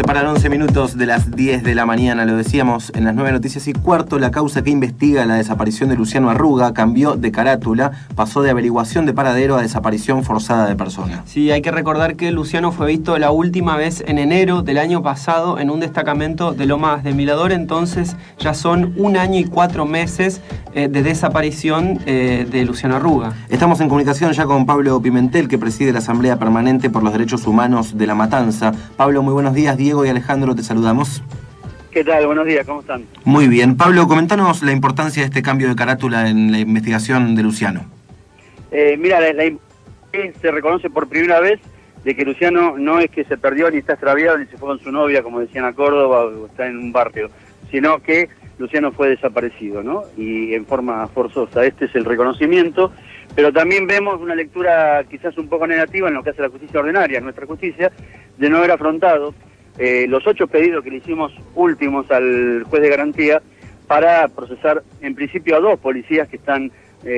separan 11 minutos de las 10 de la mañana, lo decíamos en las 9 noticias y cuarto. La causa que investiga la desaparición de Luciano Arruga cambió de carátula, pasó de averiguación de paradero a desaparición forzada de persona. Sí, hay que recordar que Luciano fue visto la última vez en enero del año pasado en un destacamento de Lomas de Mirador, entonces ya son 1 año y 4 meses de desaparición de Luciano Arruga. Estamos en comunicación ya con Pablo Pimentel, que preside la Asamblea Permanente por los Derechos Humanos de La Matanza. Pablo, muy buenos días. Diego y Alejandro, te saludamos. ¿Qué tal? Buenos días, ¿cómo están? Muy bien. Pablo, comentanos la importancia de este cambio de carátula en la investigación de Luciano. Mira, se reconoce por primera vez de que Luciano no es que se perdió, ni está extraviado, ni se fue con su novia, como decían a Córdoba, o está en un barrio, sino que Luciano fue desaparecido, ¿no? Y en forma forzosa. Este es el reconocimiento, pero también vemos una lectura quizás un poco negativa en lo que hace la justicia ordinaria, nuestra justicia, de no haber afrontado los 8 pedidos que le hicimos últimos al juez de garantía para procesar en principio a 2 policías que están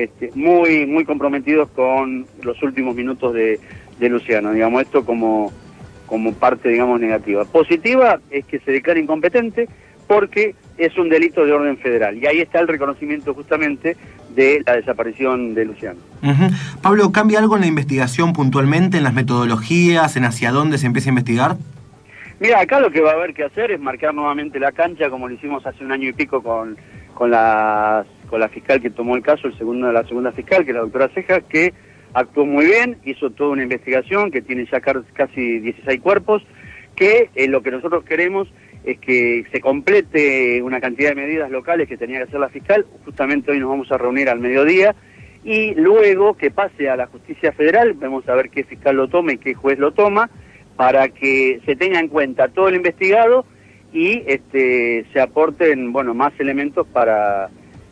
muy comprometidos con los últimos minutos de Luciano. Digamos, esto como parte, digamos, negativa. Positiva es que se declara incompetente porque es un delito de orden federal. Y ahí está el reconocimiento justamente de la desaparición de Luciano. Pablo, ¿cambia algo en la investigación puntualmente, en las metodologías, en hacia dónde se empieza a investigar? Mira, acá lo que va a haber que hacer es marcar nuevamente la cancha, como lo hicimos hace 1 año y pico con la fiscal que tomó el caso, la segunda fiscal, que es la doctora Cejas, que actuó muy bien, hizo toda una investigación que tiene ya casi 16 cuerpos, que lo que nosotros queremos es que se complete una cantidad de medidas locales que tenía que hacer la fiscal. Justamente hoy nos vamos a reunir al mediodía y luego que pase a la justicia federal, vamos a ver qué fiscal lo toma y qué juez lo toma, para que se tenga en cuenta todo el investigado y se aporten, bueno, más elementos para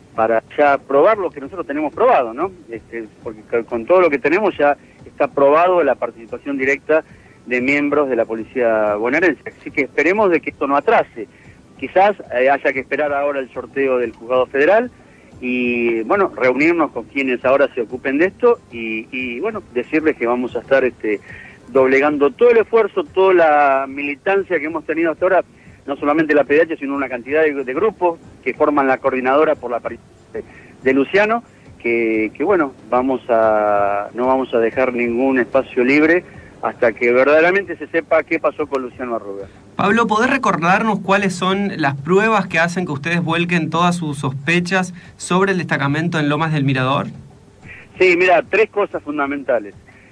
ya probar lo que nosotros tenemos probado, ¿no? Porque con todo lo que tenemos ya está probado la participación directa de miembros de la policía bonaerense. Así que esperemos de que esto no atrase. Quizás haya que esperar ahora el sorteo del juzgado federal y, bueno, reunirnos con quienes ahora se ocupen de esto y bueno, decirles que vamos a estar doblegando todo el esfuerzo, toda la militancia que hemos tenido hasta ahora, no solamente la PDH, sino una cantidad de grupos que forman la coordinadora por la aparición de Luciano, que bueno, no vamos a dejar ningún espacio libre hasta que verdaderamente se sepa qué pasó con Luciano Arruga. Pablo, ¿podés recordarnos cuáles son las pruebas que hacen que ustedes vuelquen todas sus sospechas sobre el destacamento en Lomas del Mirador? Sí, mira, 3 cosas fundamentales.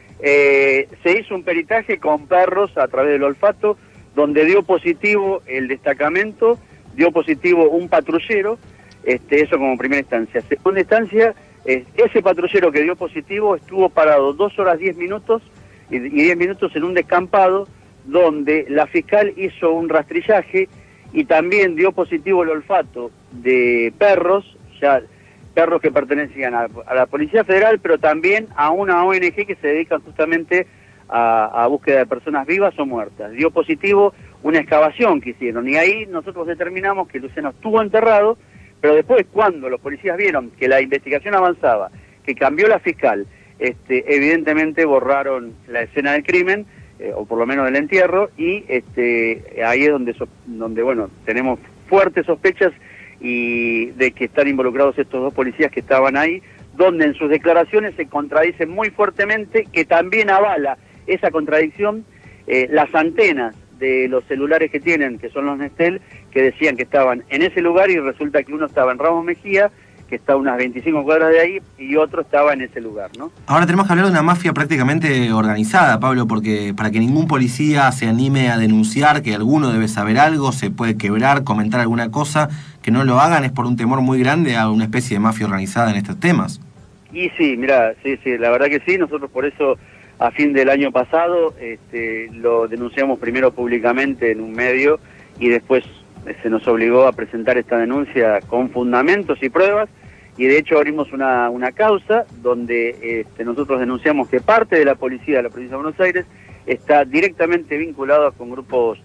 Se hizo un peritaje con perros a través del olfato, donde dio positivo el destacamento, dio positivo un patrullero, eso como primera instancia. Segunda instancia, ese patrullero que dio positivo estuvo parado 2 horas 10 minutos y 10 minutos en un descampado donde la fiscal hizo un rastrillaje y también dio positivo el olfato de perros, ya perros que pertenecían a la Policía Federal, pero también a una ONG que se dedica justamente a búsqueda de personas vivas o muertas. Dio positivo una excavación que hicieron y ahí nosotros determinamos que Luciano estuvo enterrado, pero después cuando los policías vieron que la investigación avanzaba, que cambió la fiscal, evidentemente borraron la escena del crimen, o por lo menos del entierro, y ahí es donde bueno, tenemos fuertes sospechas y de que están involucrados estos 2 policías que estaban ahí, donde en sus declaraciones se contradicen muy fuertemente, que también avala esa contradicción las antenas de los celulares que tienen, que son los Nestel, que decían que estaban en ese lugar y resulta que uno estaba en Ramos Mejía, que está a unas 25 cuadras de ahí, y otro estaba en ese lugar, ¿no? Ahora tenemos que hablar de una mafia prácticamente organizada, Pablo, porque para que ningún policía se anime a denunciar que alguno debe saber algo, se puede quebrar, comentar alguna cosa, que no lo hagan es por un temor muy grande a una especie de mafia organizada en estos temas. Y sí, mira, sí, la verdad que sí, nosotros por eso a fin del año pasado lo denunciamos primero públicamente en un medio y después se nos obligó a presentar esta denuncia con fundamentos y pruebas, y de hecho abrimos una causa donde nosotros denunciamos que parte de la policía de la provincia de Buenos Aires está directamente vinculada con grupos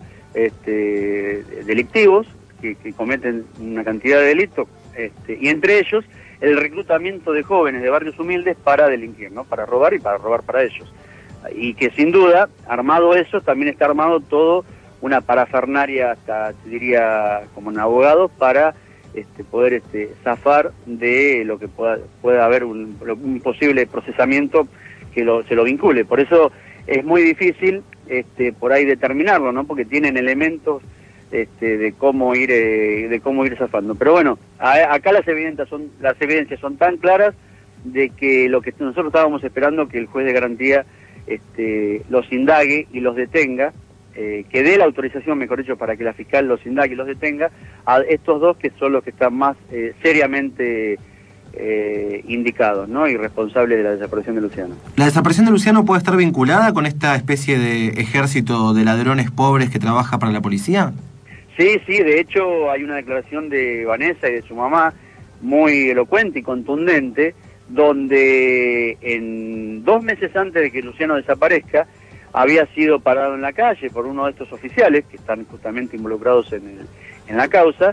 delictivos que cometen una cantidad de delitos, y entre ellos el reclutamiento de jóvenes de barrios humildes para delinquir, ¿no? Para robar y para robar para ellos. Y que sin duda, armado eso, también está armado todo una parafernaria, hasta te diría como un abogado, para poder zafar de lo que pueda haber un posible procesamiento que se lo vincule. Por eso es muy difícil por ahí determinarlo, ¿no? Porque tienen elementos de cómo ir zafando. Pero bueno, acá las evidencias son tan claras de que lo que nosotros estábamos esperando, que el juez de garantía los indague y los detenga, que dé la autorización, mejor dicho, para que la fiscal los indague y los detenga, a estos dos que son los que están más seriamente indicados, ¿no? Y responsables de la desaparición de Luciano. ¿La desaparición de Luciano puede estar vinculada con esta especie de ejército de ladrones pobres que trabaja para la policía? Sí, de hecho hay una declaración de Vanessa y de su mamá muy elocuente y contundente, donde en 2 meses antes de que Luciano desaparezca, había sido parado en la calle por uno de estos oficiales que están justamente involucrados en la causa,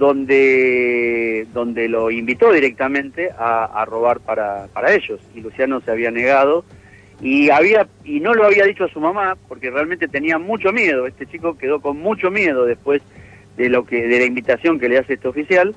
donde lo invitó directamente a robar para ellos, y Luciano se había negado y no lo había dicho a su mamá porque realmente tenía mucho miedo. Este chico quedó con mucho miedo después de la invitación que le hace este oficial,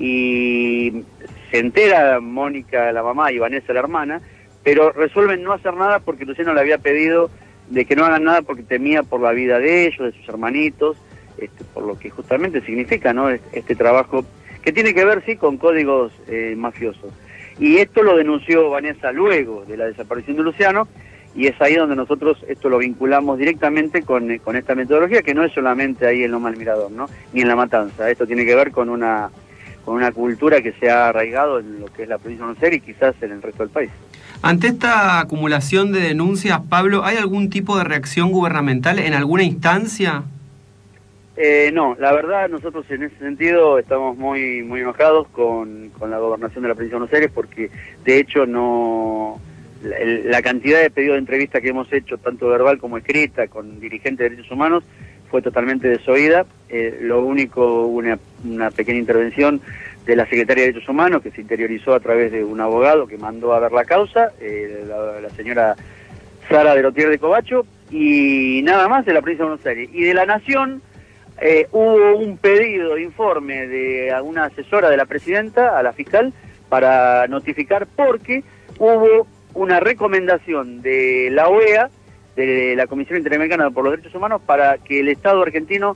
y se entera Mónica, la mamá, y Vanessa, la hermana, pero resuelven no hacer nada porque Luciano le había pedido de que no hagan nada porque temía por la vida de ellos, de sus hermanitos, por lo que justamente significa, ¿no? Este trabajo que tiene que ver, sí, con códigos mafiosos. Y esto lo denunció Vanessa luego de la desaparición de Luciano, y es ahí donde nosotros esto lo vinculamos directamente con esta metodología, que no es solamente ahí en Lomas del Mirador, ¿no? Ni en La Matanza. Esto tiene que ver con una cultura que se ha arraigado en lo que es la provincia de Buenos Aires y quizás en el resto del país. Ante esta acumulación de denuncias, Pablo, ¿hay algún tipo de reacción gubernamental en alguna instancia? No, la verdad nosotros en ese sentido estamos muy enojados con la gobernación de la provincia de Buenos Aires, porque de hecho la cantidad de pedidos de entrevista que hemos hecho, tanto verbal como escrita, con dirigentes de derechos humanos, fue totalmente desoída. Lo único, una pequeña intervención de la Secretaría de Derechos Humanos, que se interiorizó a través de un abogado que mandó a ver la causa, la señora Sara de Lotier de Covacho, y nada más de la provincia de Buenos Aires. Y de la Nación hubo un pedido de informe de una asesora de la presidenta a la fiscal para notificar, porque hubo una recomendación de la OEA, de la Comisión Interamericana por los Derechos Humanos, para que el Estado argentino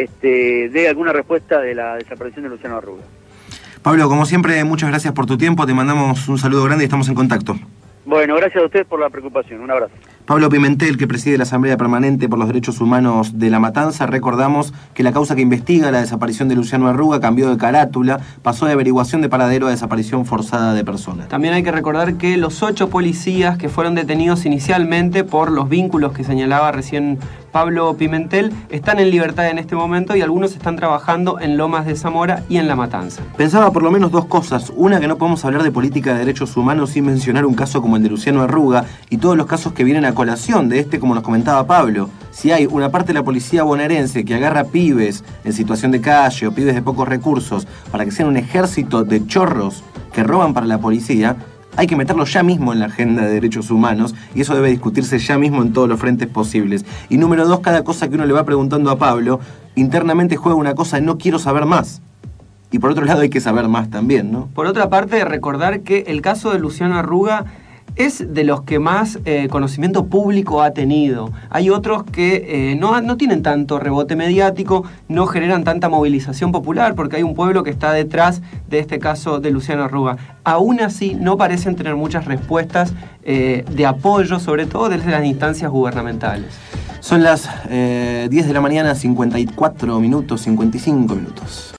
dé alguna respuesta de la desaparición de Luciano Arruga. Pablo, como siempre, muchas gracias por tu tiempo, te mandamos un saludo grande y estamos en contacto. Bueno, gracias a ustedes por la preocupación, un abrazo. Pablo Pimentel, que preside la Asamblea Permanente por los Derechos Humanos de La Matanza. Recordamos que la causa que investiga la desaparición de Luciano Arruga cambió de carátula, pasó de averiguación de paradero a desaparición forzada de personas. También hay que recordar que los 8 policías que fueron detenidos inicialmente por los vínculos que señalaba recién Pablo Pimentel están en libertad en este momento, y algunos están trabajando en Lomas de Zamora y en La Matanza. Pensaba por lo menos 2 cosas. Una, que no podemos hablar de política de derechos humanos sin mencionar un caso como el de Luciano Arruga y todos los casos que vienen a colación de como nos comentaba Pablo. Si hay una parte de la policía bonaerense que agarra pibes en situación de calle o pibes de pocos recursos para que sean un ejército de chorros que roban para la policía, hay que meterlo ya mismo en la agenda de derechos humanos, y eso debe discutirse ya mismo en todos los frentes posibles. Y número 2, cada cosa que uno le va preguntando a Pablo, internamente juega una cosa de no quiero saber más. Y por otro lado hay que saber más también, ¿no? Por otra parte, recordar que el caso de Luciano Arruga es de los que más conocimiento público ha tenido. Hay otros que no tienen tanto rebote mediático, no generan tanta movilización popular, porque hay un pueblo que está detrás de este caso de Luciano Arruga. Aún así, no parecen tener muchas respuestas de apoyo, sobre todo desde las instancias gubernamentales. Son las 10 de la mañana, 54 minutos, 55 minutos.